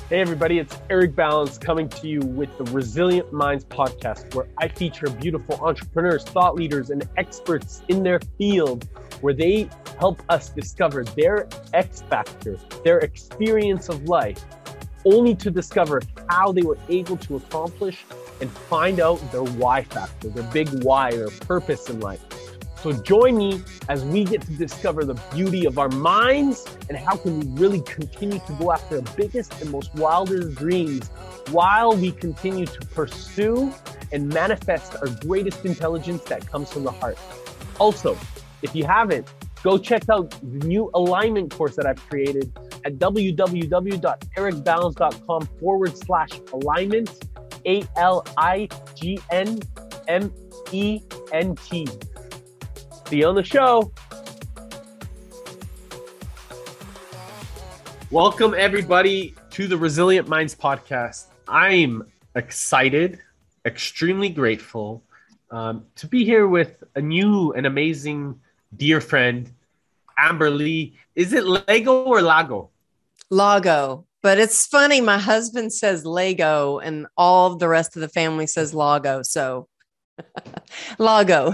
Hey everybody, it's Eric Balance coming to you with the Resilient Minds podcast, where I feature beautiful entrepreneurs, thought leaders, and experts in their field, where they help us discover their X factor, their experience of life, only to discover how they were able to accomplish and find out their Y factor, their big why, their purpose in life. So join me as we get to discover the beauty of our minds and how can we really continue to go after the biggest and most wildest dreams while we continue to pursue and manifest our greatest intelligence that comes from the heart. Also, if you haven't, go check out the new alignment course that I've created at www.ericbalance.com/alignment, ALIGNMENT. See you on the show. Welcome, everybody, to the Resilient Minds podcast. I'm excited, extremely grateful to be here with a new and amazing dear friend, Amber Lee. Is it Lego or Lago? Lago. But it's funny, my husband says Lego and all of the rest of the family says Lago. So Lago.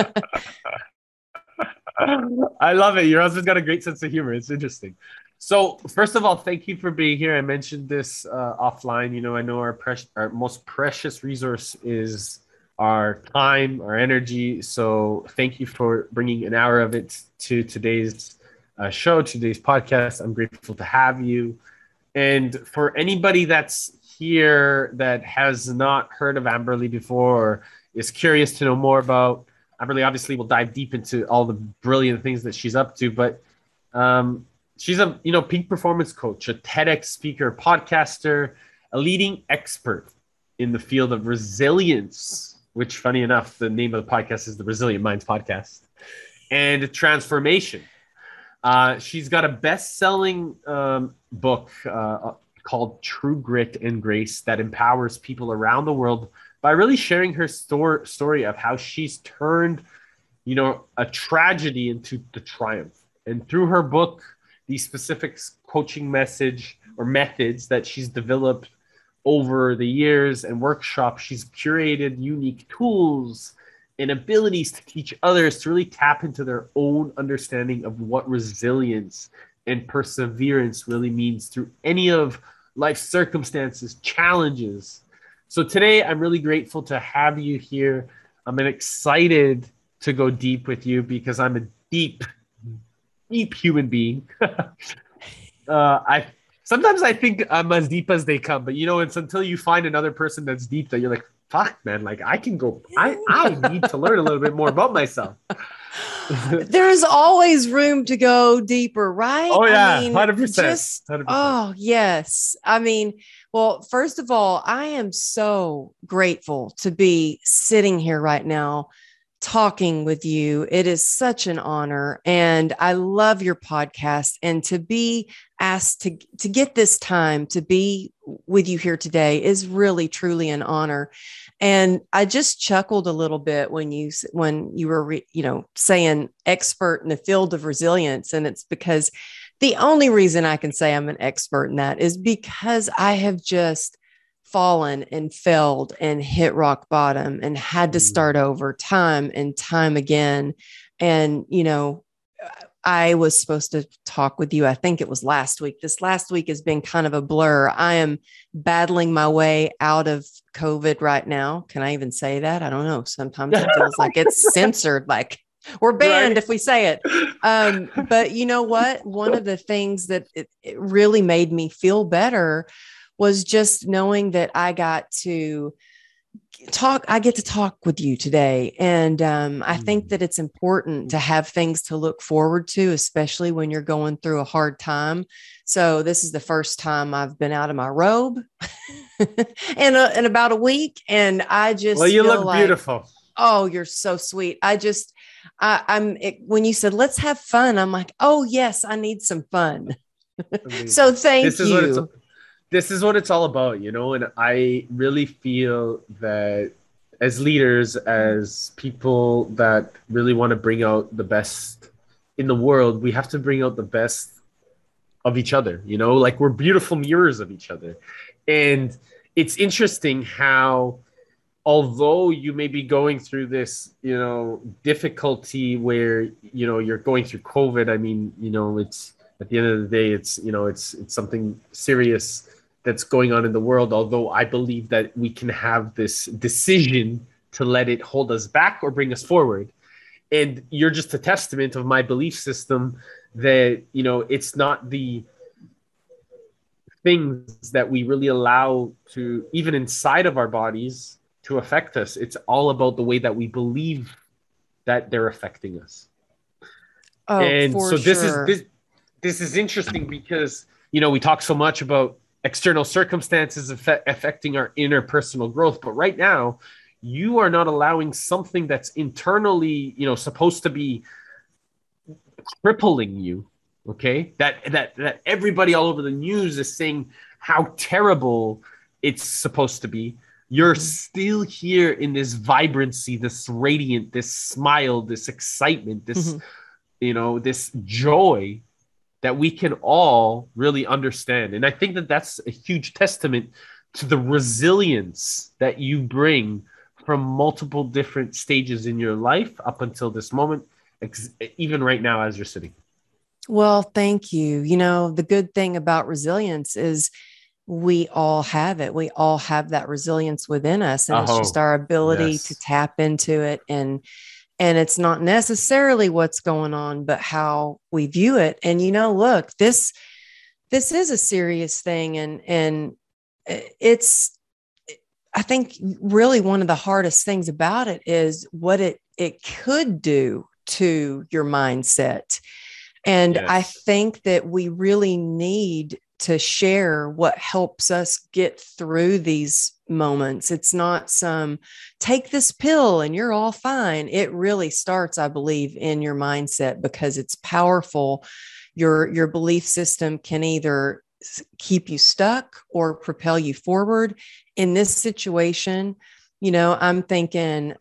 I love it. Your husband's got a great sense of humor. It's interesting. So first of all, thank you for being here. I mentioned this offline. You know, I know our most precious resource is our time, our energy. So thank you for bringing an hour of it to today's show, today's podcast. I'm grateful to have you. And for anybody that's here that has not heard of Amber Lee before or is curious to know more about Amberly, obviously, will dive deep into all the brilliant things that she's up to, but she's a peak performance coach, a TEDx speaker, podcaster, a leading expert in the field of resilience, which, funny enough, the name of the podcast is the Resilient Minds podcast, and transformation. She's got a best-selling book called True Grit and Grace that empowers people around the world by really sharing her story of how she's turned, a tragedy into the triumph. And through her book, these specific coaching message or methods that she's developed over the years and workshops, she's curated unique tools and abilities to teach others to really tap into their own understanding of what resilience and perseverance really means through any of life's circumstances, challenges. So today, I'm really grateful to have you here. I'm excited to go deep with you because I'm a deep human being. Sometimes I think I'm as deep as they come, but it's until you find another person that's deep that you're like, fuck, man, like I can go, I need to learn a little bit more about myself. There's always room to go deeper, right? Oh yeah, 100%. 100%. Oh yes. Well, first of all, I am so grateful to be sitting here right now talking with you. It is such an honor, and I love your podcast, and to be asked to get this time to be with you here today is really, truly an honor. And I just chuckled a little bit when you were, saying expert in the field of resilience. And it's because the only reason I can say I'm an expert in that is because I have just fallen and failed and hit rock bottom and had to start over time and time again. And, I was supposed to talk with you. I think it was last week. This last week has been kind of a blur. I am battling my way out of COVID right now. Can I even say that? I don't know. Sometimes it feels like it's censored, like we're banned if we say it. But you know what? One of the things that it really made me feel better was just knowing that I get to talk with you today. And I think that it's important to have things to look forward to, especially when you're going through a hard time. So this is the first time I've been out of my robe in about a week. And I just, you look beautiful. Oh, you're so sweet. When you said, let's have fun, I'm like, oh yes, I need some fun. So thank you. This is what it's all about, and I really feel that as leaders, as people that really want to bring out the best in the world, we have to bring out the best of each other, you know, like we're beautiful mirrors of each other. And it's interesting how, although you may be going through this, you know, difficulty where, you know, you're going through COVID, I mean, you know, it's at the end of the day, it's, you know, it's something serious that's going on in the world. Although I believe that we can have this decision to let it hold us back or bring us forward. And you're just a testament of my belief system that, you know, it's not the things that we really allow to, even inside of our bodies, to affect us. It's all about the way that we believe that they're affecting us. Oh, And for so sure. this is interesting because, you know, we talk so much about external circumstances affecting our interpersonal growth, but right now you are not allowing something that's internally, you know, supposed to be crippling you. Okay, that everybody all over the news is saying how terrible it's supposed to be. You're still here in this vibrancy, this radiant, this smile, this excitement, this, you know, this joy that we can all really understand. And I think that that's a huge testament to the resilience that you bring from multiple different stages in your life up until this moment, even right now as you're sitting. Well, thank you. You know, the good thing about resilience is we all have it. We all have that resilience within us. And it's just Oh, our ability to yes. tap into it. And it's not necessarily what's going on, but how we view it. And, you know, look, this is a serious thing. And it's, I think really one of the hardest things about it is what it could do to your mindset. And I Yes. think that we really need to share what helps us get through these moments. It's not some take this pill and you're all fine. It really starts, I believe, in your mindset because it's powerful. Your belief system can either keep you stuck or propel you forward. In this situation, you know, I'm thinking,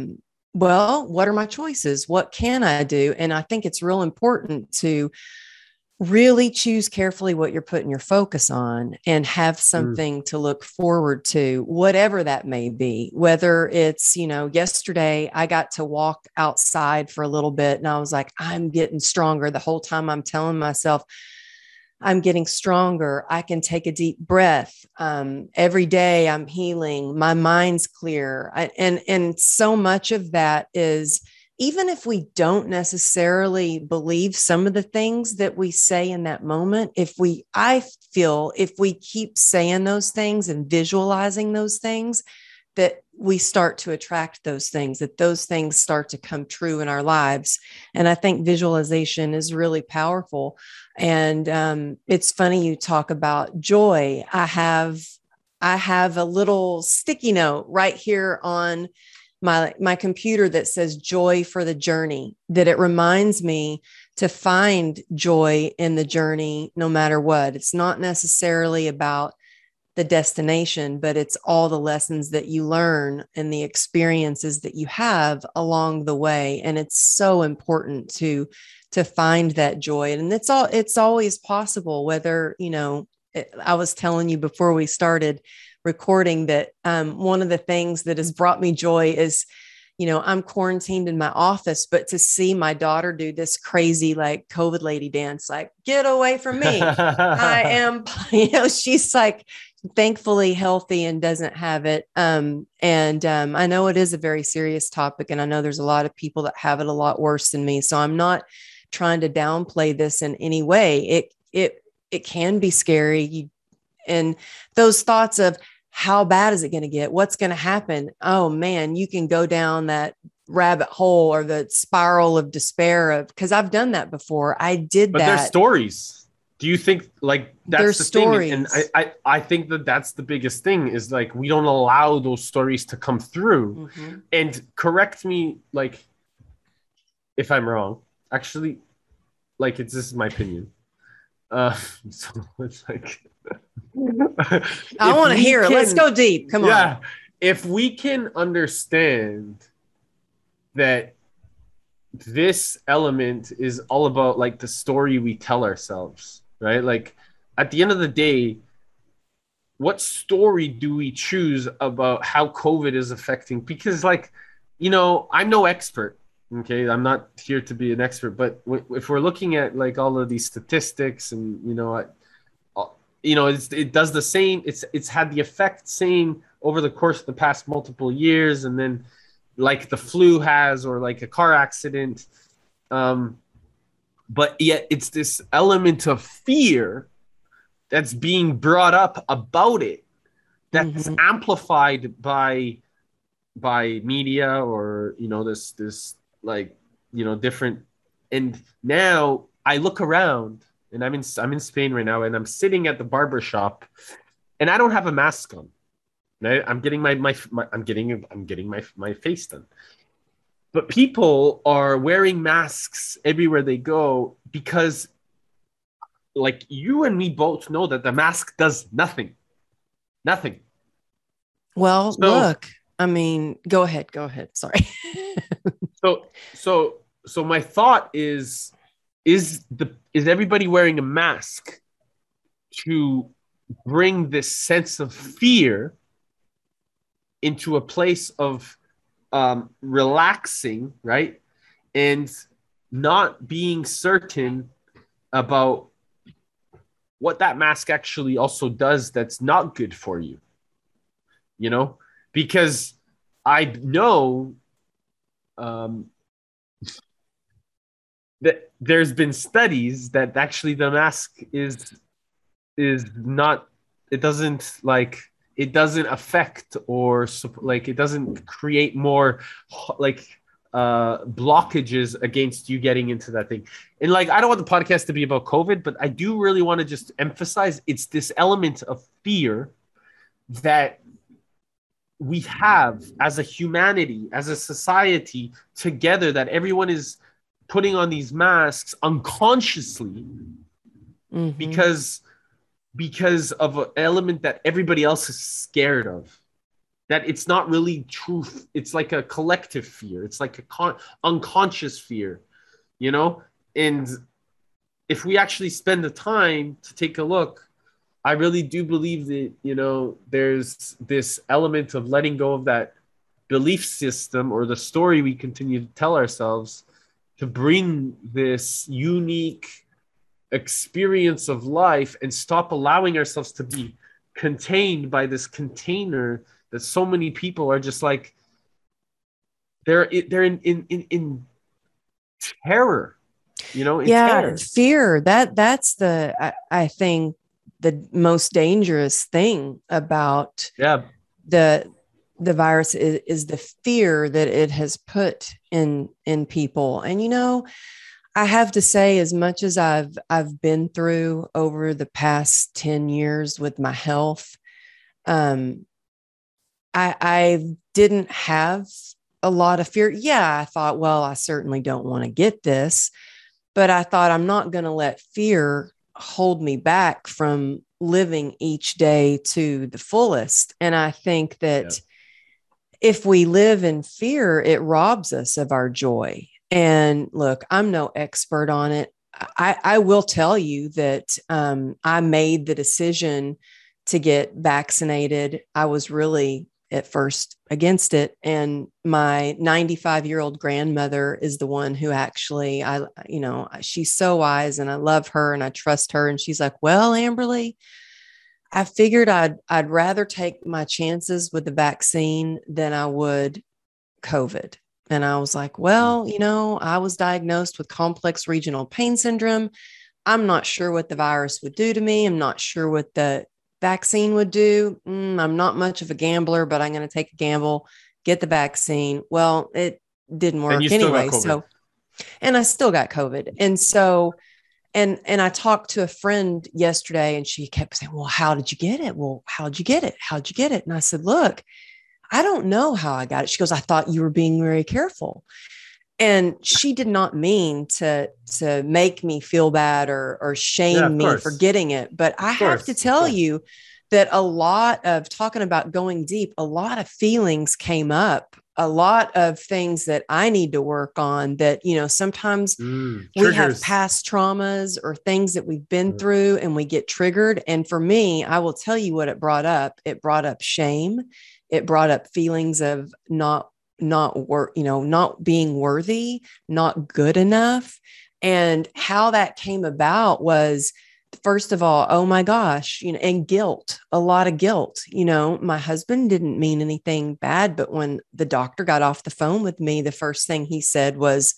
well, what are my choices? What can I do? And I think it's real important to really choose carefully what you're putting your focus on and have Mm. something to look forward to, whatever that may be. Whether it's, you know, yesterday I got to walk outside for a little bit and I was like, I'm getting stronger. The whole time I'm telling myself, I'm getting stronger. I can take a deep breath. Every day I'm healing. My mind's clear. And so much of that is, even if we don't necessarily believe some of the things that we say in that moment, I feel if we keep saying those things and visualizing those things, that we start to attract those things, that those things start to come true in our lives. And I think visualization is really powerful. And it's funny you talk about joy. I have a little sticky note right here on my computer that says joy for the journey, that it reminds me to find joy in the journey no matter what. It's not necessarily about the destination, but it's all the lessons that you learn and the experiences that you have along the way. And it's so important to find that joy. And it's always possible, whether, you know, I was telling you before we started recording that one of the things that has brought me joy is, you know, I'm quarantined in my office, but to see my daughter do this crazy, like COVID lady dance, like, get away from me. I am, you know, she's like, thankfully healthy and doesn't have it. I know it is a very serious topic, and I know there's a lot of people that have it a lot worse than me. So I'm not trying to downplay this in any way. It can be scary. And those thoughts of how bad is it going to get? What's going to happen? Oh man, you can go down that rabbit hole or the spiral of despair of, because I've done that before. I did But there's that. stories. Do you think like that's There's the thing? And stories. I think that that's the biggest thing is like we don't allow those stories to come through. Mm-hmm. And correct me like if I'm wrong. Actually, like it's this is my opinion. Uh, so it's like I if want to we hear it. Let's can, go deep. Come on. yeah, if we can understand that this element is all about like the story we tell ourselves, right? Like at the end of the day, what story do we choose about how COVID is affecting? Because, like, I'm no expert. Okay, I'm not here to be an expert, but if we're looking at like all of these statistics, and it does the same. It's had the effect same over the course of the past multiple years, and then like the flu has, or like a car accident. But yet it's this element of fear that's being brought up about it, that's amplified by media, or this like different. And now I look around, and I'm in Spain right now, and I'm sitting at the barber shop, and I don't have a mask on. Right? I'm getting my face done. But people are wearing masks everywhere they go, because like you and me both know that the mask does nothing. Nothing. Well, So look, I mean, go ahead. Sorry. so my thought is everybody wearing a mask to bring this sense of fear into a place of relaxing, right? And not being certain about what that mask actually also does that's not good for you, because I know that there's been studies that actually the mask is not, it doesn't affect, or like it doesn't create more like blockages against you getting into that thing. And like, I don't want the podcast to be about COVID, but I do really want to just emphasize it's this element of fear that we have as a humanity, as a society together, that everyone is putting on these masks unconsciously because of an element that everybody else is scared of, that it's not really truth. It's like a collective fear. It's like a unconscious fear, and if we actually spend the time to take a look, I really do believe that, there's this element of letting go of that belief system, or the story we continue to tell ourselves, to bring this unique experience of life, and stop allowing ourselves to be contained by this container that so many people are just like, they're in terror, in terror. Fear. That's I think the most dangerous thing about the virus is the fear that it has put in people. And I have to say, as much as I've been through over the past 10 years with my health, I didn't have a lot of fear. Yeah, I thought, well, I certainly don't want to get this, but I thought, I'm not going to let fear hold me back from living each day to the fullest. And I think that if we live in fear, it robs us of our joy. And look, I'm no expert on it. I will tell you that I made the decision to get vaccinated. I was really at first against it. And my 95-year-old grandmother is the one who actually, she's so wise, and I love her and I trust her. And she's like, well, Amberly, I figured I'd rather take my chances with the vaccine than I would COVID. And I was like, well, I was diagnosed with complex regional pain syndrome. I'm not sure what the virus would do to me. I'm not sure what the vaccine would do. I'm not much of a gambler, but I'm going to take a gamble, get the vaccine. Well, it didn't work anyway. So, and I still got COVID. And so, and I talked to a friend yesterday, and she kept saying, well, how did you get it? Well, how'd you get it? How'd you get it? And I said, look, I don't know how I got it. She goes, I thought you were being very careful. And she did not mean to make me feel bad or shame me for getting it. But I have to tell you that a lot of talking about going deep, a lot of feelings came up a lot of things that I need to work on that, sometimes we have Triggers. past traumas or things that we've been through and we get triggered. And for me, I will tell you what it brought up. It brought up shame. It brought up feelings of not being worthy, not good enough. And how that came about was, first of all, oh my gosh, and guilt, a lot of guilt. My husband didn't mean anything bad, but when the doctor got off the phone with me, the first thing he said was,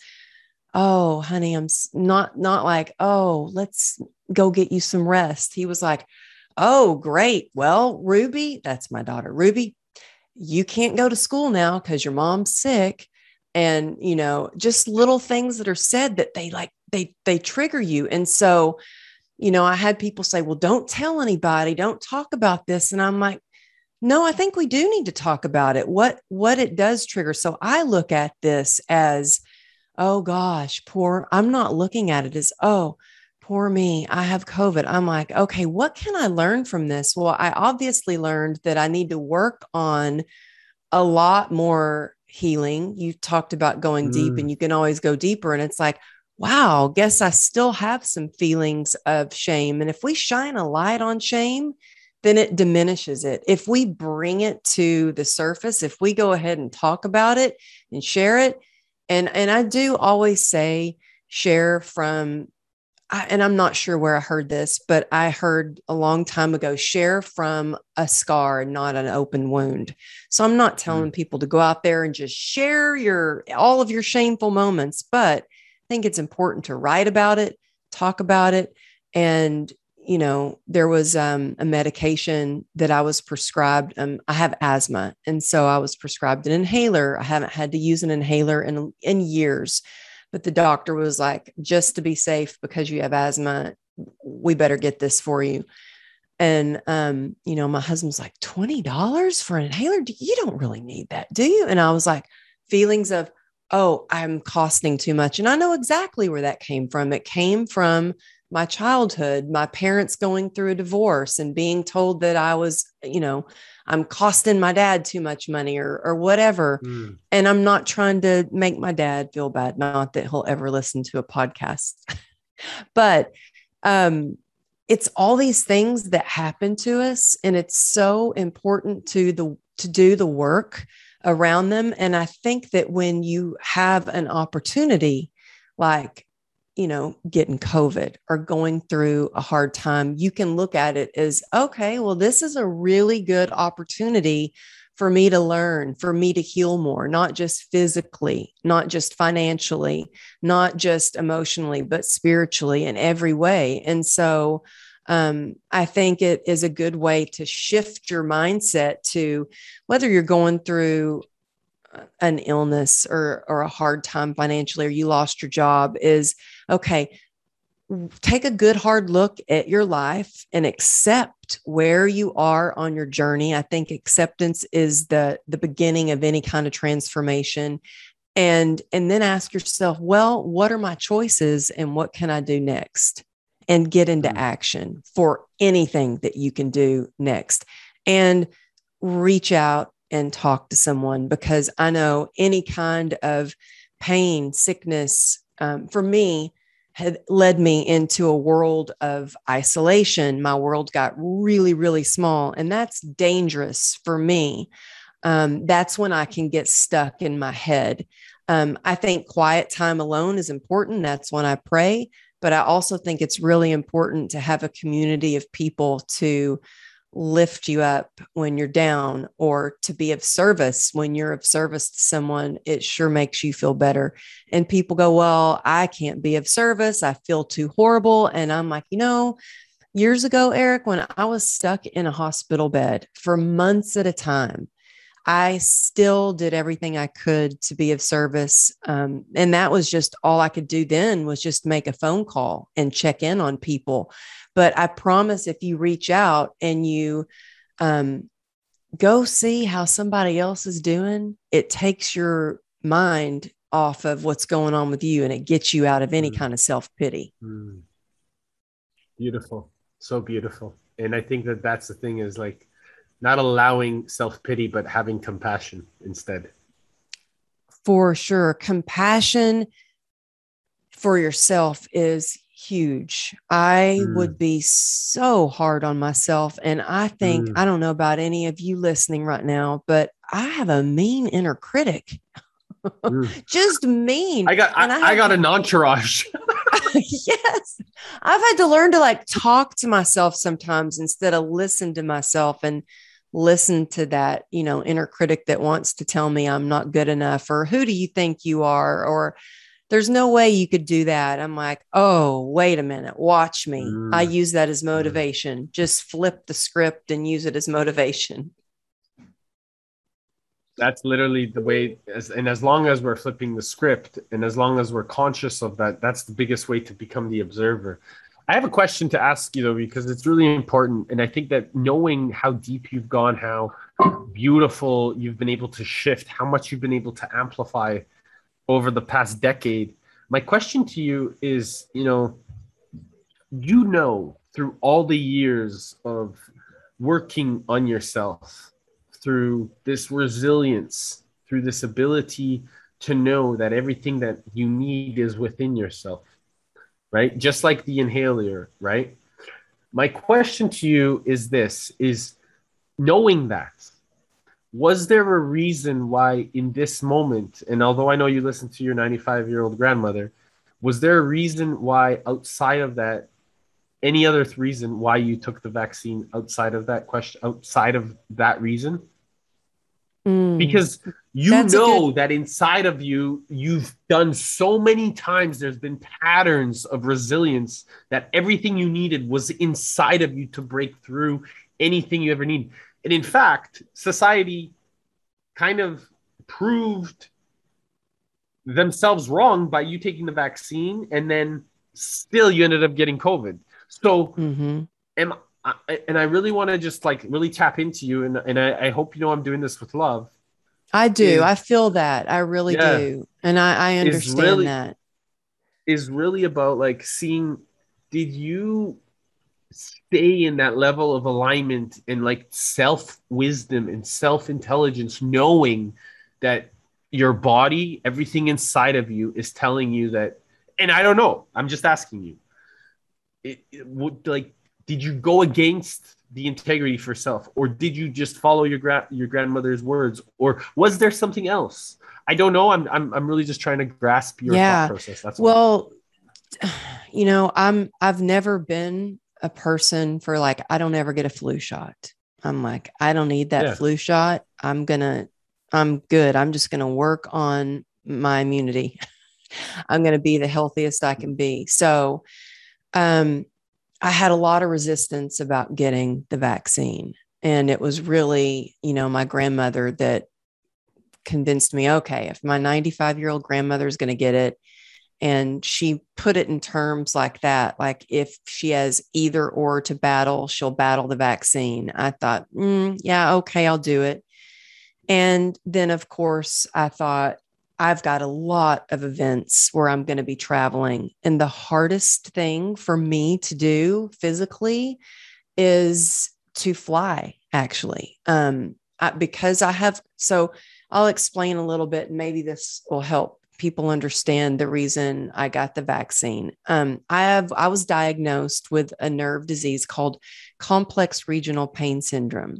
oh, honey, I'm not like, oh, let's go get you some rest. He was like, oh, great. Well, Ruby, that's my daughter, Ruby, you can't go to school now because your mom's sick. And, just little things that are said that they trigger you. And so, I had people say, well, don't tell anybody, don't talk about this. And I'm like, no, I think we do need to talk about it, what it does trigger. So I look at this as, oh gosh, I'm not looking at it as, oh, poor me, I have COVID. I'm like, okay, what can I learn from this? Well, I obviously learned that I need to work on a lot more healing. You talked about going deep, and you can always go deeper. And it's like, wow, guess I still have some feelings of shame. And if we shine a light on shame, then it diminishes it. If we bring it to the surface, if we go ahead and talk about it and share it, and I do always say share from, and I'm not sure where I heard this, but I heard a long time ago, share from a scar, not an open wound. So I'm not telling people to go out there and just share all of your shameful moments, but I think it's important to write about it, talk about it. And, there was a medication that I was prescribed. I have asthma. And so I was prescribed an inhaler. I haven't had to use an inhaler in years, but the doctor was like, just to be safe, because you have asthma, we better get this for you. And, my husband's like, $20 for an inhaler? You don't really need that, do you? And I was like, feelings of, oh, I'm costing too much. And I know exactly where that came from. It came from my childhood, my parents going through a divorce and being told that I was, I'm costing my dad too much money or whatever. And I'm not trying to make my dad feel bad. Not that he'll ever listen to a podcast, but, it's all these things that happen to us. And it's so important to do the work around them. And I think that when you have an opportunity, like, getting COVID or going through a hard time, you can look at it as, okay, well, this is a really good opportunity for me to learn, for me to heal more, not just physically, not just financially, not just emotionally, but spiritually in every way. And so I think it is a good way to shift your mindset to whether you're going through an illness or a hard time financially, or you lost your job, is okay, take a good hard look at your life and accept where you are on your journey. I think acceptance is the beginning of any kind of transformation. And then ask yourself, well, what are my choices and what can I do next? And get into action for anything that you can do next. And reach out and talk to someone, because I know any kind of pain, sickness, for me, had led me into a world of isolation. My world got really, really small, and that's dangerous for me. That's when I can get stuck in my head. I think quiet time alone is important. That's when I pray, but I also think it's really important to have a community of people to lift you up when you're down, or to be of service when you're of service to someone. It sure makes you feel better. And people go, well, I can't be of service, I feel too horrible. And I'm like, years ago, Eric, when I was stuck in a hospital bed for months at a time, I still did everything I could to be of service. And that was just all I could do then, was just make a phone call and check in on people. But I promise, if you reach out and you go see how somebody else is doing, it takes your mind off of what's going on with you, and it gets you out of any kind of self-pity. Beautiful. So beautiful. And I think that that's the thing, is like not allowing self-pity, but having compassion instead. For sure. Compassion for yourself is huge. I Mm, would be so hard on myself. And I think, mm, I don't know about any of you listening right now, but I have a mean inner critic, mm. just mean. And I I have, got an entourage. yes, I've had to learn to like talk to myself sometimes instead of listen to myself and listen to that, inner critic that wants to tell me I'm not good enough, or who do you think you are? Or there's no way you could do that. I'm like, oh, wait a minute, watch me. I Mm, use that as mm. motivation. Just flip the script and use it as motivation. That's literally the way, and as long as we're flipping the script and as long as we're conscious of that, that's the biggest way to become the observer. I have a question to ask you though, because it's really important. And I think that knowing how deep you've gone, how beautiful you've been able to shift, how much you've been able to amplify over the past decade. My question to you is, through all the years of working on yourself, through this resilience, through this ability to know that everything that you need is within yourself, right? Just like the inhaler, right? My question to you is this, is knowing that, was there a reason why in this moment, and although I know you listened to your 95-year-old grandmother, was there a reason why outside of that, any other reason why you took the vaccine outside of that question, outside of that reason? Mm, Because you that's a good, know that inside of you, you've done so many times, there's been patterns of resilience that everything you needed was inside of you to break through anything you ever need. And in fact, society kind of proved themselves wrong by you taking the vaccine, and then still you ended up getting COVID. So mm-hmm. am and I really want to just like really tap into you, and I hope you know I'm doing this with love. I do. Is I feel that. I really yeah, do. And I is understand really that. is really about like seeing, did you stay in that level of alignment and like self wisdom and self intelligence, knowing that your body, everything inside of you is telling you that, and I don't know, I'm just asking you, it would like, did you go against the integrity for self, or did you just follow your grandmother's words, or was there something else? I don't know. I'm really just trying to grasp your thought Yeah. process. That's all. Well, I've never been a person for like, I don't ever get a flu shot. I'm like, I don't need that Yeah. flu shot. I'm good. I'm just going to work on my immunity. I'm going to be the healthiest I can be. So, um, I had a lot of resistance about getting the vaccine. And it was really, my grandmother that convinced me, okay, if my 95-year-old grandmother is going to get it, and she put it in terms like that, like if she has either or to battle, she'll battle the vaccine. I thought, yeah, okay, I'll do it. And then, of course, I thought, I've got a lot of events where I'm going to be traveling. And the hardest thing for me to do physically is to fly, actually. Because I have, so I'll explain a little bit, and maybe this will help people understand the reason I got the vaccine. I was diagnosed with a nerve disease called complex regional pain syndrome.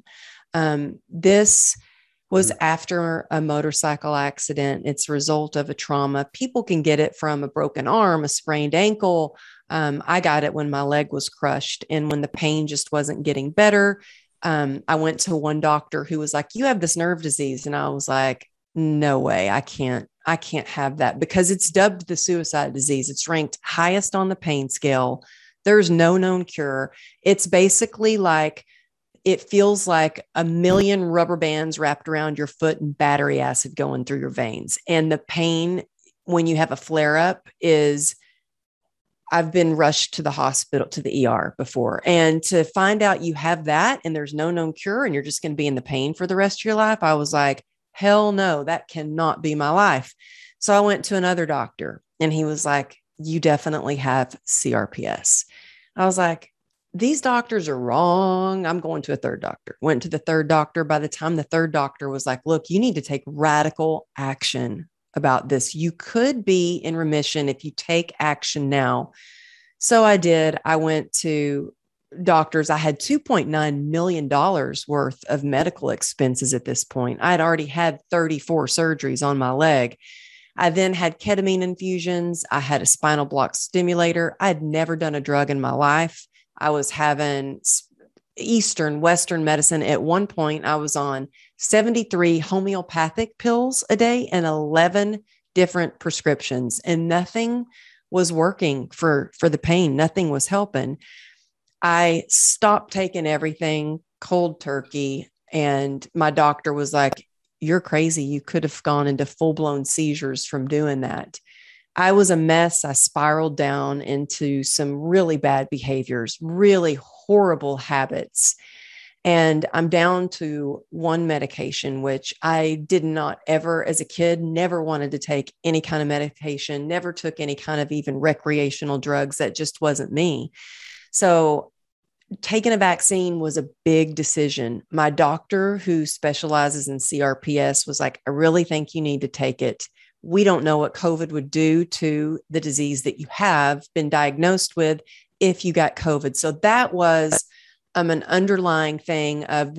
This was after a motorcycle accident. It's a result of a trauma. People can get it from a broken arm, a sprained ankle. I got it when my leg was crushed, and when the pain just wasn't getting better. I went to one doctor who was like, "You have this nerve disease," and I was like, "No way, I can't have that," because it's dubbed the suicide disease. It's ranked highest on the pain scale. There's no known cure. It's basically like, it feels like a million rubber bands wrapped around your foot and battery acid going through your veins. And the pain when you have a flare up is, I've been rushed to the hospital, to the ER before. And to find out you have that and there's no known cure and you're just going to be in the pain for the rest of your life, I was like, hell no, that cannot be my life. So I went to another doctor and he was like, you definitely have CRPS. I was like, these doctors are wrong. I'm going to a third doctor. Went to the third doctor. By the time the third doctor was like, look, you need to take radical action about this. You could be in remission if you take action now. So I did. I went to doctors. I had $2.9 million worth of medical expenses at this point. I had already had 34 surgeries on my leg. I then had ketamine infusions. I had a spinal block stimulator. I had never done a drug in my life. I was having Eastern, Western medicine. At one point, I was on 73 homeopathic pills a day and 11 different prescriptions, and nothing was working for the pain. Nothing was helping. I stopped taking everything cold turkey, and my doctor was like, "You're crazy. You could have gone into full-blown seizures from doing that." I was a mess. I spiraled down into some really bad behaviors, really horrible habits. And I'm down to one medication, which I did not ever, as a kid, never wanted to take any kind of medication, never took any kind of even recreational drugs. That just wasn't me. So taking a vaccine was a big decision. My doctor, who specializes in CRPS, was like, "I really think you need to take it. We don't know what COVID would do to the disease that you have been diagnosed with if you got COVID." So that was an underlying thing of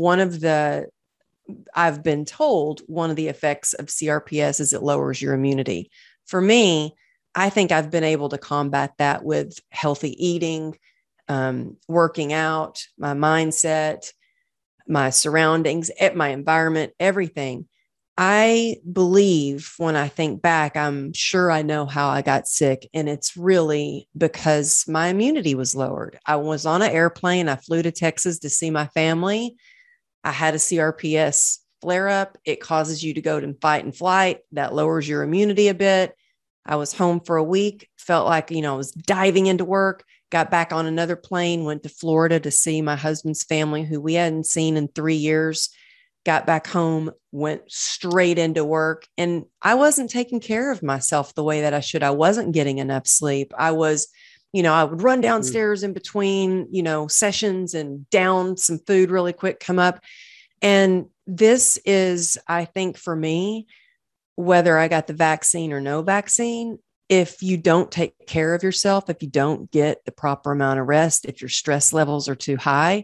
I've been told one of the effects of CRPS is it lowers your immunity. For me, I think I've been able to combat that with healthy eating, working out, my mindset, my surroundings, my environment, everything. I believe when I think back, I'm sure I know how I got sick. And it's really because my immunity was lowered. I was on an airplane. I flew to Texas to see my family. I had a CRPS flare up. It causes you to go to fight and flight. That lowers your immunity a bit. I was home for a week, felt like, I was diving into work, got back on another plane, went to Florida to see my husband's family, who we hadn't seen in 3 years. Got back home, went straight into work, and I wasn't taking care of myself the way that I should. I wasn't getting enough sleep. I was, I would run downstairs in between, sessions and down some food really quick, come up. And this is, I think for me, whether I got the vaccine or no vaccine, if you don't take care of yourself, if you don't get the proper amount of rest, if your stress levels are too high,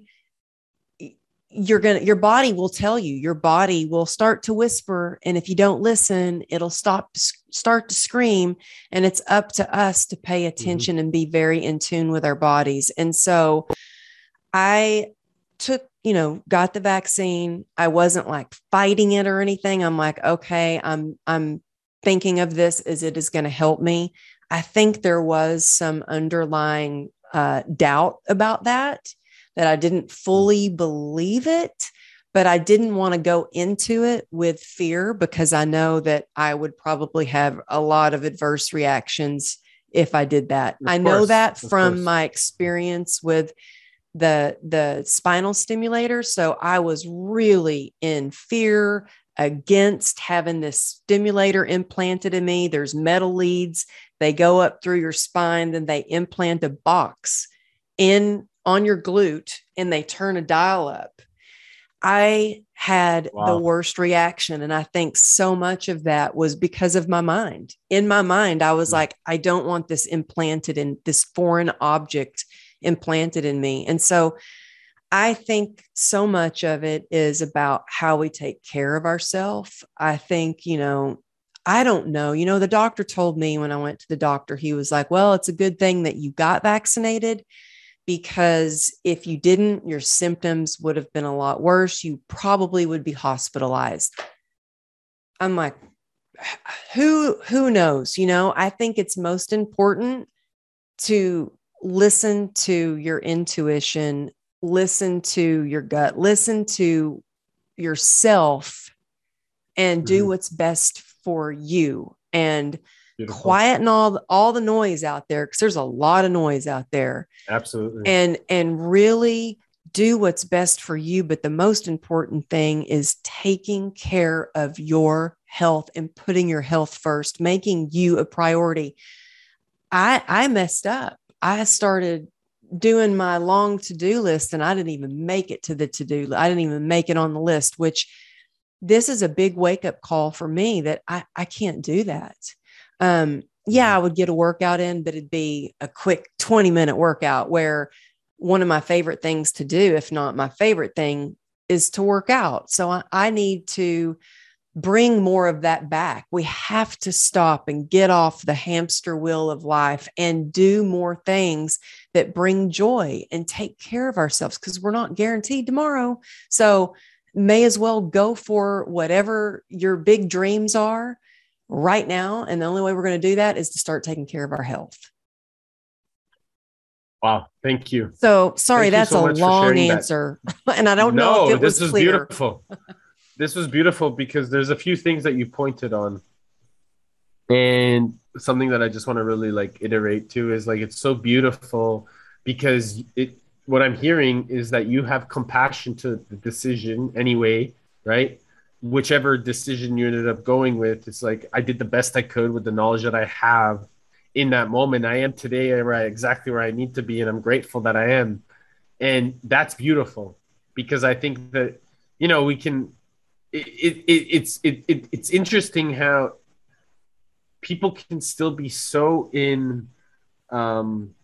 your body will tell you. Your body will start to whisper, and if you don't listen, it'll start to scream. And it's up to us to pay attention and be very in tune with our bodies. And so I got the vaccine. I wasn't like fighting it or anything. I'm like, okay, I'm thinking of this as it is going to help me. I think there was some underlying doubt about that I didn't fully believe it, but I didn't want to go into it with fear because I know that I would probably have a lot of adverse reactions if I did that. I know that from my experience with the spinal stimulator. So I was really in fear against having this stimulator implanted in me. There's metal leads. They go up through your spine, then they implant a box on your glute, and they turn a dial up. I had the worst reaction. And I think so much of that was because of my mind. In my mind, I was like, I don't want this foreign object implanted in me. And so I think so much of it is about how we take care of ourselves. I think, I don't know, the doctor told me when I went to the doctor, he was like, well, it's a good thing that you got vaccinated, because if you didn't, your symptoms would have been a lot worse. You probably would be hospitalized. I'm like, who knows? I think it's most important to listen to your intuition, listen to your gut, listen to yourself, and do what's best for you. And Beautiful. Quieten all the noise out there, because there's a lot of noise out there. Absolutely. And really do what's best for you. But the most important thing is taking care of your health and putting your health first, making you a priority. I messed up. I started doing my long to-do list, and I didn't even make it to the to-do. I didn't even make it on the list, which this is a big wake up call for me that I can't do that. Yeah, Mhm. I would get a workout in, but it'd be a quick 20-minute workout where one of my favorite things to do, if not my favorite thing, is to work out. So I need to bring more of that back. We have to stop and get off the hamster wheel of life and do more things that bring joy and take care of ourselves because we're not guaranteed tomorrow. So, may as well go for whatever your big dreams are right now. And the only way we're going to do that is to start taking care of our health. Wow. Thank you. So, sorry, Thank you that's so a much for long sharing that. answer. And I don't know if No, it was this was clear. beautiful. This was beautiful because there's a few things that you pointed on. And something that I just want to really like iterate to is like it's so beautiful because it what I'm hearing is that you have compassion to the decision anyway, right? Whichever decision you ended up going with, it's like I did the best I could with the knowledge that I have in that moment. I am today right exactly where I need to be, and I'm grateful that I am. And that's beautiful because I think that we can it's interesting how people can still be so um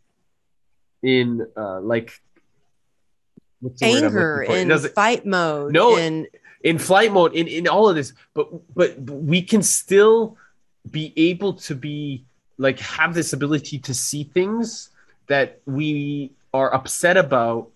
like what's the word I'm looking Anger for? It and doesn't fight mode no and in flight mode in all of this, but we can still be able to be like have this ability to see things that we are upset about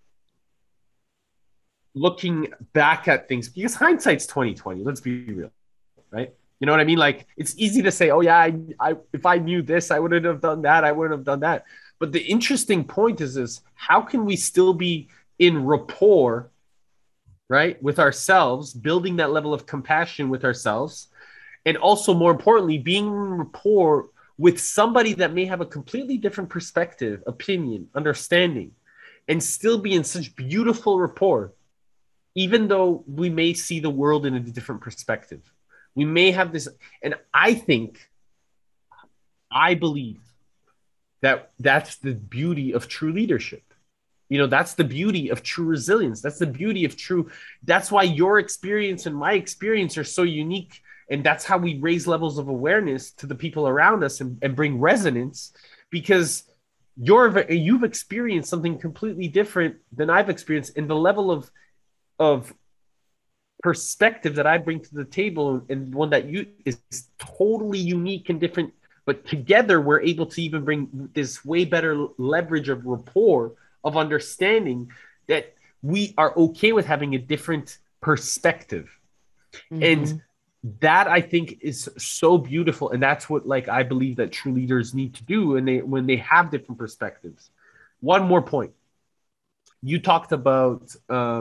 looking back at things because hindsight's 2020. Let's be real, right? You know what I mean? Like it's easy to say, "Oh yeah, I if I knew this, I wouldn't have done that. I wouldn't have done that." But the interesting point is how can we still be in rapport, right, with ourselves, building that level of compassion with ourselves, and also more importantly, being in rapport with somebody that may have a completely different perspective, opinion, understanding, and still be in such beautiful rapport even though we may see the world in a different perspective. We may have this, and I believe that that's the beauty of true leadership. That's the beauty of true resilience. That's the beauty of that's why your experience and my experience are so unique. And that's how we raise levels of awareness to the people around us and bring resonance because you've experienced something completely different than I've experienced. And the level of perspective that I bring to the table and one that you is totally unique and different, but together we're able to even bring this way better leverage of rapport of understanding that we are okay with having a different perspective. And mhm. that I think is so beautiful. And that's what like I believe that true leaders need to do when they have different perspectives. One more point. You talked about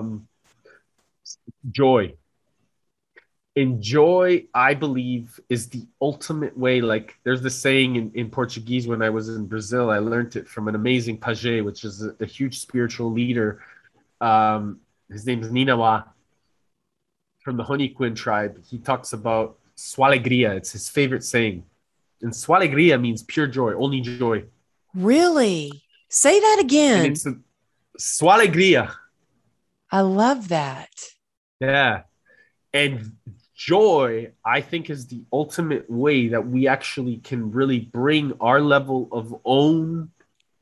joy. And joy, I believe, is the ultimate way. Like there's this saying in Portuguese when I was in Brazil, I learned it from an amazing page, which is a huge spiritual leader. His name is Ninawa from the Honeyquin tribe. He talks about sua alegria. It's his favorite saying. And sua alegria means pure joy, only joy. Really? Say that And again. it's sua alegria. I love that. Yeah. And joy, I think, is the ultimate way that we actually can really bring our level of own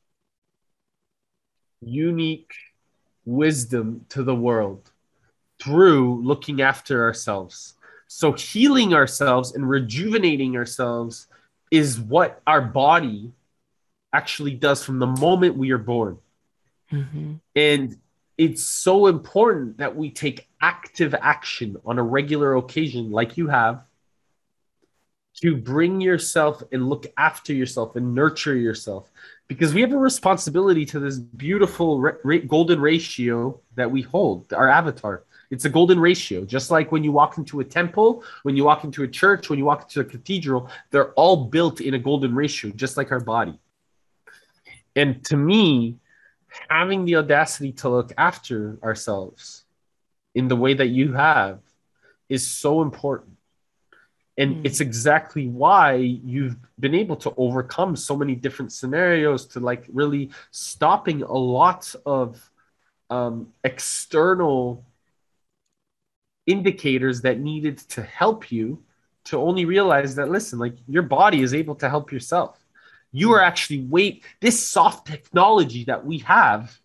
unique wisdom to the world through looking after ourselves. So, healing ourselves and rejuvenating ourselves is what our body actually does from the moment we are born. Mhm. And it's so important that we take active action on a regular occasion, like you have, to bring yourself and look after yourself and nurture yourself because we have a responsibility to this beautiful golden ratio that we hold, our avatar. It's a golden ratio, just like when you walk into a temple, when you walk into a church, when you walk into a cathedral, they're all built in a golden ratio, just like our body. And to me, having the audacity to look after ourselves in the way that you have is so important. And it's Mm. exactly why you've been able to overcome so many different scenarios to like really stopping a lot of external indicators that needed to help you to only realize that, listen, like your body is able to help yourself. You are actually this soft technology that we have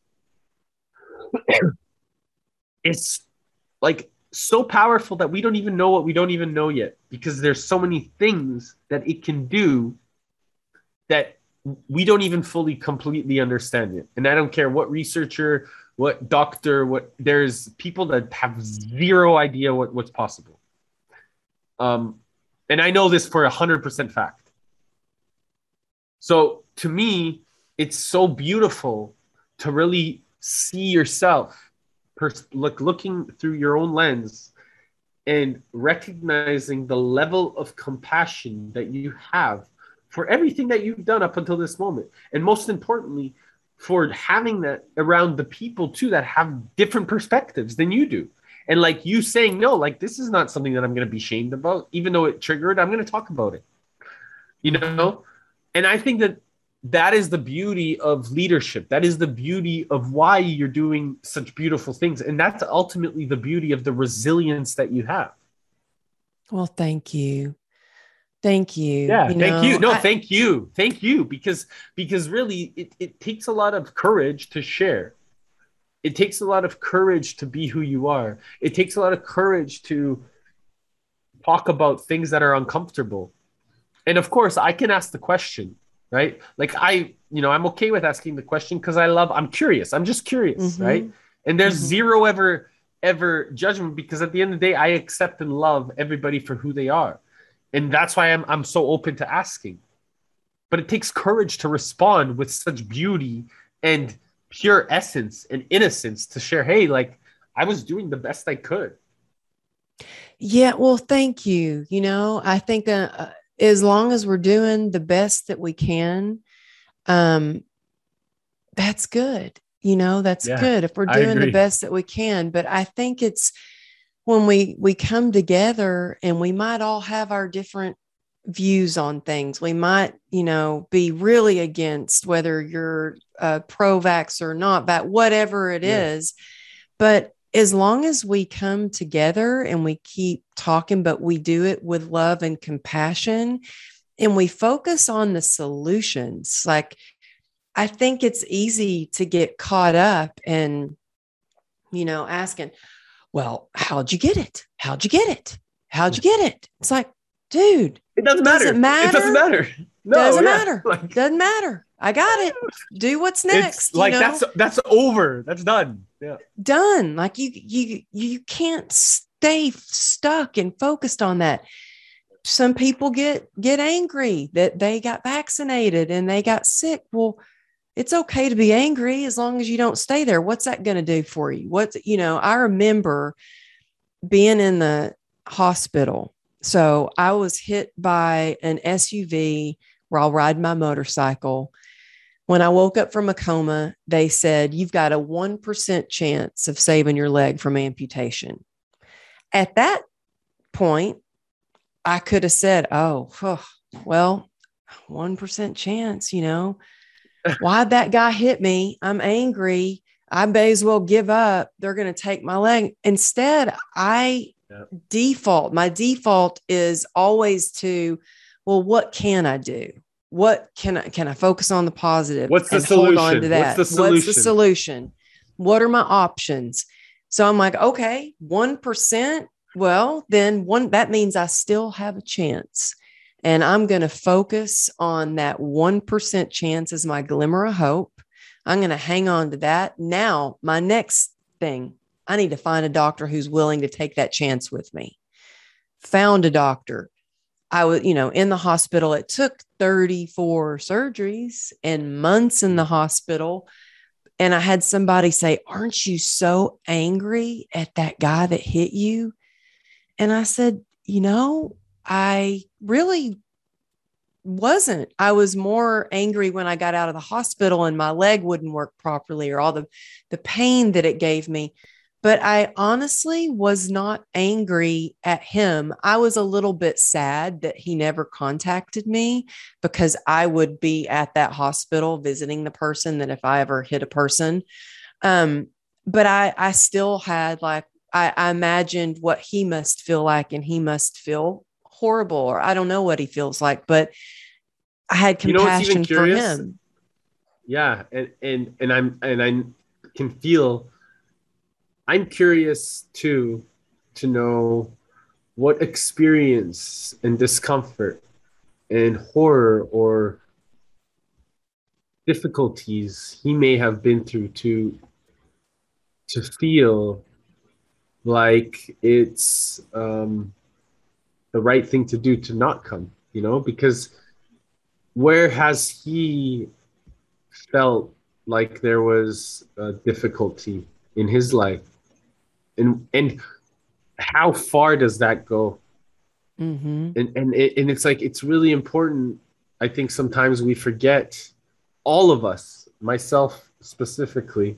is like so powerful that we don't even know what we don't even know yet, because there's so many things that it can do that we don't even fully completely understand it. And I don't care what researcher, what doctor, there's people that have zero idea what's possible. And I know this for 100% fact. So to me, it's so beautiful to really see yourself, looking through your own lens and recognizing the level of compassion that you have for everything that you've done up until this moment. And most importantly, for having that around the people too that have different perspectives than you do. And like you saying, no, like this is not something that I'm going to be shamed about, even though it triggered, I'm going to talk about it, you know? And I think that is the beauty of leadership. That is the beauty of why you're doing such beautiful things. And that's ultimately the beauty of the resilience that you have. Well, thank you. Thank you. Yeah, thank you. No, thank you. Thank you. Because really it takes a lot of courage to share. It takes a lot of courage to be who you are. It takes a lot of courage to talk about things that are uncomfortable. And of course, I can ask the question, right? Like I'm okay with asking the question because I'm curious. I'm just curious, right? And there's zero ever judgment, because at the end of the day, I accept and love everybody for who they are. And that's why I'm so open to asking. But it takes courage to respond with such beauty and pure essence and innocence to share, hey, like I was doing the best I could. Yeah, well, thank you. I think as long as we're doing the best that we can, that's good. That's good if we're doing the best that we can. But I think it's when we come together, and we might all have our different views on things. We might, be really against whether you're pro-vax or not, but whatever it is. But as long as we come together and we keep talking, but we do it with love and compassion, and we focus on the solutions, like I think it's easy to get caught up and, asking, well, how'd you get it? How'd you get it? How'd you get it? It's like, dude, it doesn't matter. It doesn't matter. No, doesn't matter. Like, doesn't matter. I got it. Do what's next. It's like that's over. That's done. Yeah. Done. Like you can't stay stuck and focused on that. Some people get angry that they got vaccinated and they got sick. Well, it's okay to be angry as long as you don't stay there. What's that going to do for you? I remember being in the hospital. So I was hit by an SUV while riding my motorcycle. When I woke up from a coma, they said, you've got a 1% chance of saving your leg from amputation. At that point, I could have said, well, 1% chance, why'd that guy hit me? I'm angry. I may as well give up. They're going to take my leg. Instead, my default is always to, well, what can I do? What can I focus on the positive? What's the solution? Hold on to that. What's the solution? What are my options? So I'm like, okay, 1%. Well, then that means I still have a chance. And I'm going to focus on that 1% chance as my glimmer of hope. I'm going to hang on to that. Now, my next thing, I need to find a doctor who's willing to take that chance with me. Found a doctor. I was, in the hospital. It took 34 surgeries and months in the hospital. And I had somebody say, aren't you so angry at that guy that hit you? And I said, I really wasn't. I was more angry when I got out of the hospital and my leg wouldn't work properly, or all the pain that it gave me. But I honestly was not angry at him. I was a little bit sad that he never contacted me, because I would be at that hospital visiting the person that if I ever hit a person. But I still had like I imagined what he must feel like, and he must feel horrible, or I don't know what he feels like, but I had You know what's even compassion for curious? him. Yeah, I can feel I'm curious too to know what experience and discomfort and horror or difficulties he may have been through to feel like it's the right thing to do to not come, because where has he felt like there was a difficulty in his life, and how far does that go? Mm-hmm. And it's like, it's really important. I think sometimes we forget, all of us, myself specifically,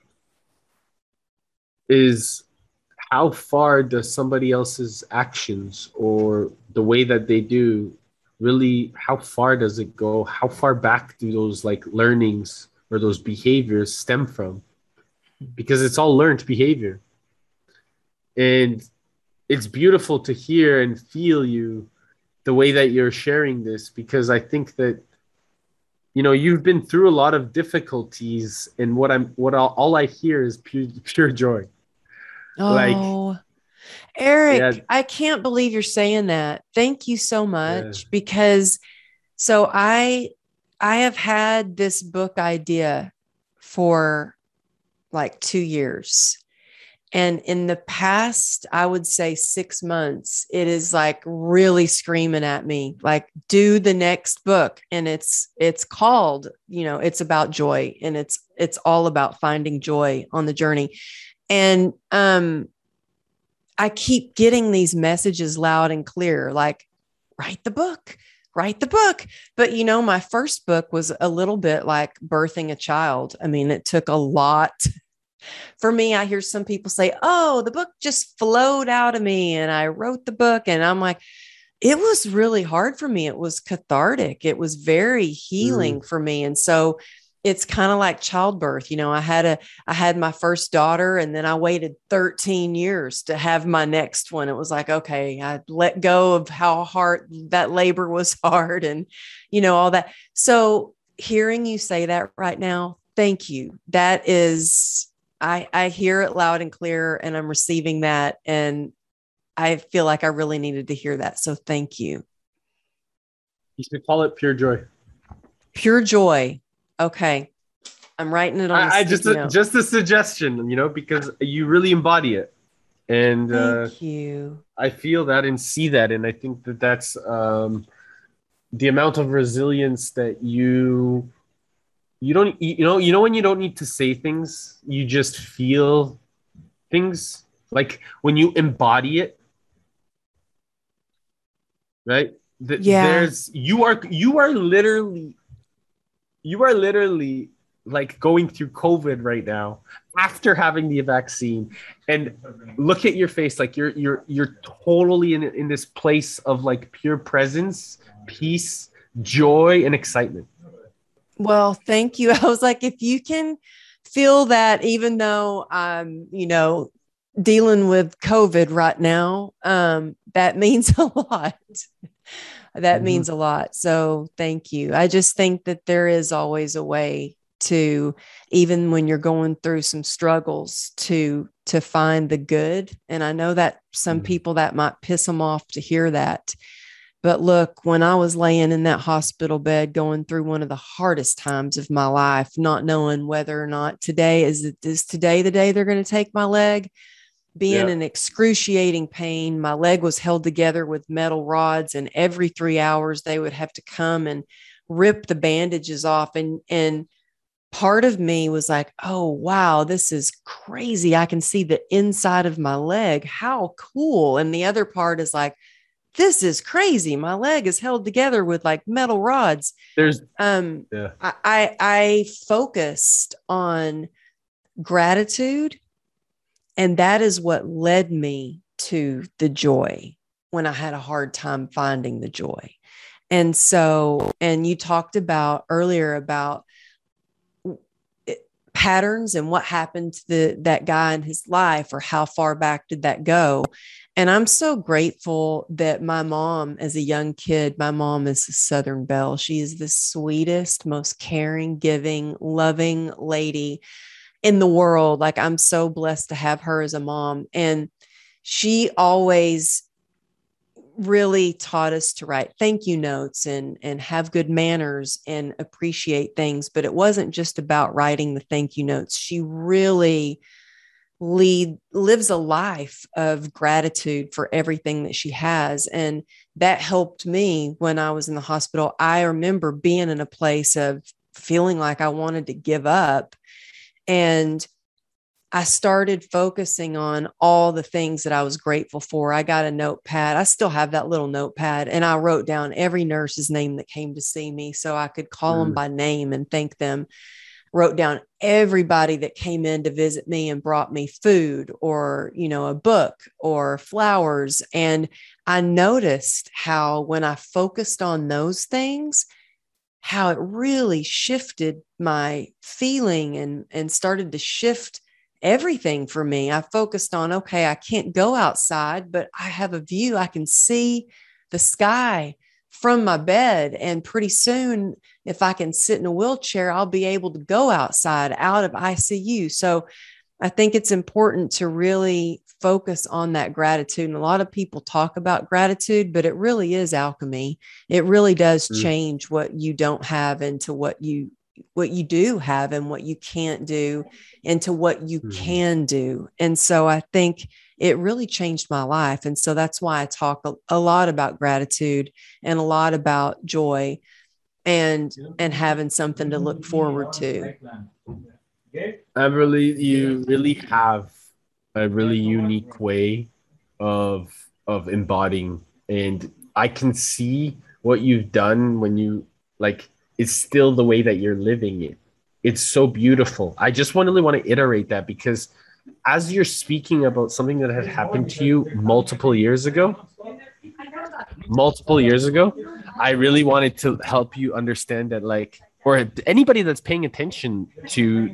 is how far does somebody else's actions or the way that they do really, how far does it go? How far back do those like learnings or those behaviors stem from? Because it's all learned behavior. And it's beautiful to hear and feel you the way that you're sharing this, because I think that you've been through a lot of difficulties, and all I hear is pure joy. Like, Oh, yeah, Eric, I can't believe you're saying that. Thank you so yeah. much, because so I have had this book idea for like 2 years. And in the past, I would say 6 months, it is like really screaming at me, like, do the next book. And it's called, it's about joy, and it's all about finding joy on the journey. And I keep getting these messages loud and clear, like, write the book, write the book. But, my first book was a little bit like birthing a child. I mean, it took a lot for me. I hear some people say, oh, the book just flowed out of me and I wrote the book. And I'm like, it was really hard for me. It was cathartic. It was very healing Mm. for me. And so it's kind of like childbirth. I had my first daughter, and then I waited 13 years to have my next one. It was like, okay, I let go of how hard that labor was hard, and, all that. So hearing you say that right now, thank you. That is, I hear it loud and clear, and I'm receiving that. And I feel like I really needed to hear that. So thank you. You should call it pure joy. Pure joy. Okay. I'm writing it on a I just sticky note. just a suggestion, because you really embody it, and Thank you. I feel that and see that, and I think that that's the amount of resilience that you don't when you don't need to say things, you just feel things, like when you embody it, right? Yeah. There's you are literally like going through COVID right now after having the vaccine, and look at your face, like you're totally in this place of like pure presence, peace, joy, and excitement. Well, thank you. I was like, if you can feel that, even though I'm, dealing with COVID right now, that means a lot. That Mhm. means a lot. So thank you. I just think that there is always a way to, even when you're going through some struggles, to find the good. And I know that some Mhm. people, that might piss them off to hear that. But look, when I was laying in that hospital bed going through one of the hardest times of my life, not knowing whether or not is today the day they're going to take my leg, being Yeah. in excruciating pain. My leg was held together with metal rods, and every 3 hours they would have to come and rip the bandages off. And part of me was like, oh, wow, this is crazy. I can see the inside of my leg. How cool. And the other part is like, this is crazy. My leg is held together with like metal rods. There's Um, Yeah. I focused on gratitude, and that is what led me to the joy when I had a hard time finding the joy. And so, and you talked about earlier about patterns and what happened to that guy in his life, or how far back did that go. And I'm so grateful that my mom, as a young kid, my mom is a Southern Belle. She is the sweetest, most caring, giving, loving lady in the world. Like, I'm so blessed to have her as a mom. And she always really taught us to write thank you notes and have good manners and appreciate things. But it wasn't just about writing the thank you notes. She really lives a life of gratitude for everything that she has. And that helped me when I was in the hospital. I remember being in a place of feeling like I wanted to give up. And I started focusing on all the things that I was grateful for. I got a notepad. I still have that little notepad, and I wrote down every nurse's name that came to see me so I could call them by name and thank them. Wrote down everybody that came in to visit me and brought me food or, a book or flowers. And I noticed how when I focused on those things, how it really shifted my feeling and started to shift everything for me. I focused on, okay, I can't go outside, but I have a view. I can see the sky from my bed. And pretty soon, if I can sit in a wheelchair, I'll be able to go outside out of ICU. So I think it's important to really focus on that gratitude. And a lot of people talk about gratitude, but it really is alchemy. It really does change what you don't have into what you do have, and what you can't do into what you can do. And so I think it really changed my life. And so that's why I talk a lot about gratitude and a lot about joy and having something to look forward to. Everly, you really have a really unique way of embodying, and I can see what you've done when you like. It's still the way that you're living it. It's so beautiful. I just really want to iterate that, because as you're speaking about something that had happened to you multiple years ago, I really wanted to help you understand that, like, or anybody that's paying attention to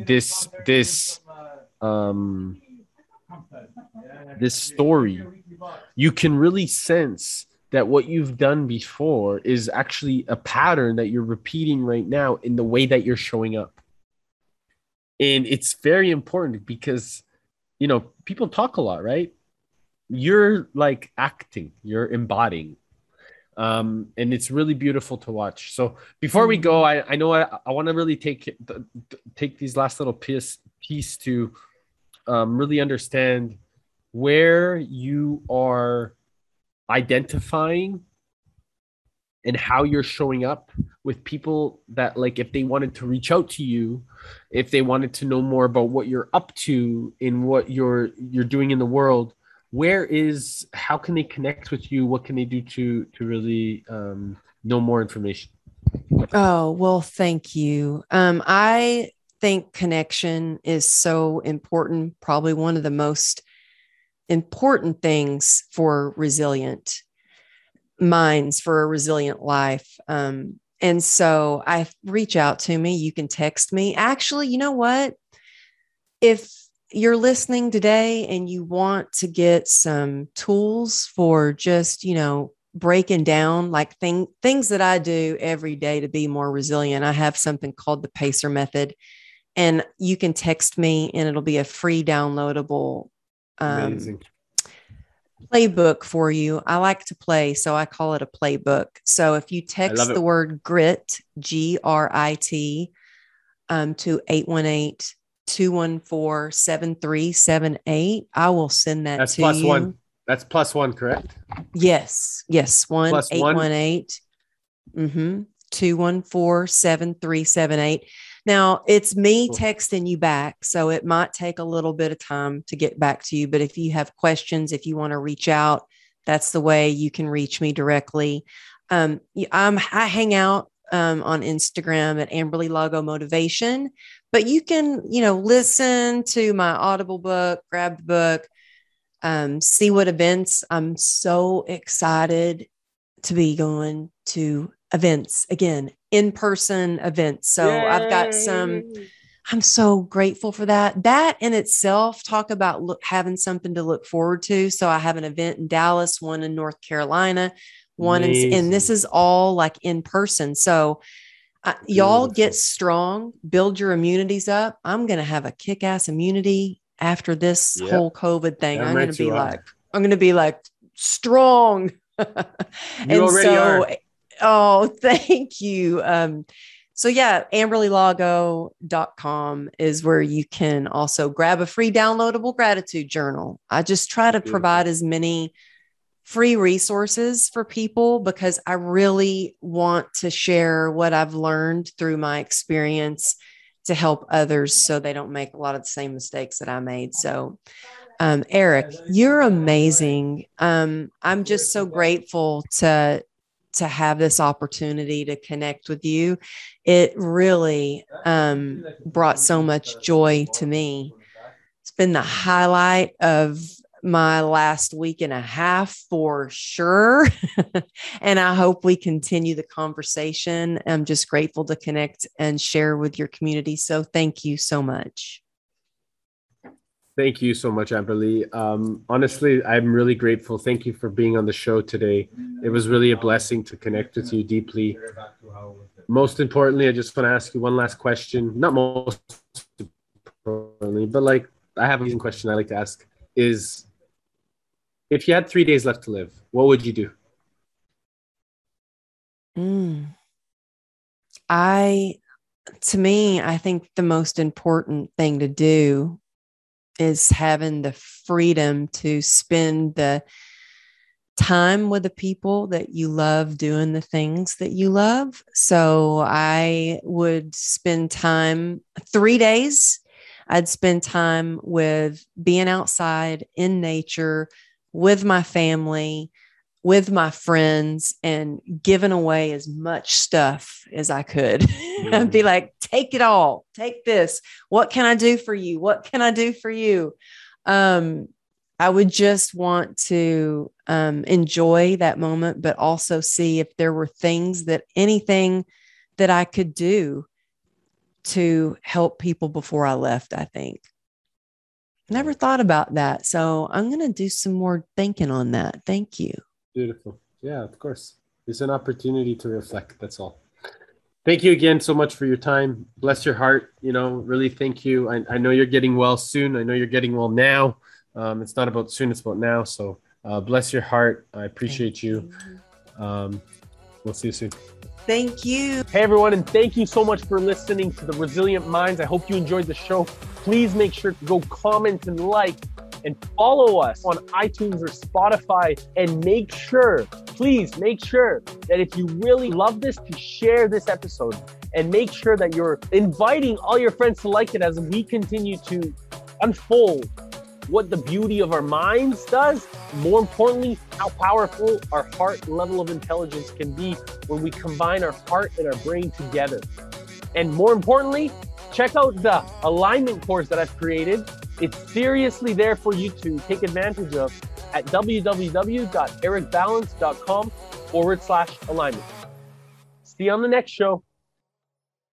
um, this story, you can really sense that what you've done before is actually a pattern that you're repeating right now in the way that you're showing up. And it's very important because, people talk a lot, right? You're like acting, you're embodying. And it's really beautiful to watch. So before we go, I know I want to really take these last little piece to really understand where you are identifying and how you're showing up with people that, like, if they wanted to reach out to you, if they wanted to know more about what you're up to in what you're doing in the world, how can they connect with you? What can they do to really know more information? Oh, well, thank you. I think connection is so important, probably one of the most important things for resilient minds, for a resilient life. And so reach out to me. You can text me. Actually, you know what? If you're listening today and you want to get some tools for just, breaking down like things that I do every day to be more resilient, I have something called the Pacer Method, and you can text me and it'll be a free downloadable playbook for you. I like to play, so I call it a playbook. So if you text the word GRIT, GRIT, to 818-214-7378, I will send that to you. That's +1. That's +1, correct? Yes. 1-818 214-7378. Now, it's me texting you back, so it might take a little bit of time to get back to you. But if you have questions, if you want to reach out, that's the way you can reach me directly. I hang out on Instagram at Amberly Lago Motivation, but you can, listen to my Audible book, grab the book, see what events. I'm so excited to be going to events again, in-person events. So Yay. I've got some I'm so grateful for that. That in itself, talk about having something to look forward to. So I have an event in Dallas, one in North Carolina, one in, and this is all like in person. So y'all get strong, build your immunities up. I'm going to have a kick-ass immunity after this whole COVID thing. I'm going to be like strong. You already are. Oh, thank you. So yeah, AmberlyLago.com is where you can also grab a free downloadable gratitude journal. I just try to provide as many free resources for people because I really want to share what I've learned through my experience to help others so they don't make a lot of the same mistakes that I made. So Eric, you're amazing. I'm just so grateful to have this opportunity to connect with you. It really brought so much joy to me. It's been the highlight of my last week and a half for sure. And I hope we continue the conversation. I'm just grateful to connect and share with your community. So thank you so much. Thank you so much, Amberly. Honestly, I'm really grateful. Thank you for being on the show today. It was really a blessing to connect with you deeply. Most importantly, I just want to ask you one last question. Not most importantly, but like I have a question I like to ask is, if you had 3 days left to live, what would you do? To me, I think the most important thing to do is having the freedom to spend the time with the people that you love doing the things that you love. So I would spend time 3 days. I'd spend time with being outside in nature, with my family, with my friends, and giving away as much stuff as I could. I'd be like, take it all, take this. What can I do for you? What can I do for you? I would just want to enjoy that moment, but also see if there were anything that I could do to help people before I left, I think. Never thought about that. So I'm going to do some more thinking on that. Thank you. Beautiful. Yeah, of course. It's an opportunity to reflect. That's all. Thank you again so much for your time. Bless your heart. Really thank you. I know you're getting well soon. I know you're getting well now. It's not about soon, it's about now. So bless your heart. I appreciate you. We'll see you soon. Thank you. Hey, everyone, and thank you so much for listening to The Resilient Minds. I hope you enjoyed the show. Please make sure to go comment and like and follow us on iTunes or Spotify. And please make sure that if you really love this, to share this episode and make sure that you're inviting all your friends to like it as we continue to unfold what the beauty of our minds does. More importantly, how powerful our heart level of intelligence can be when we combine our heart and our brain together. And more importantly, check out the alignment course that I've created. It's seriously there for you to take advantage of at www.ericbalance.com/alignment. See you on the next show.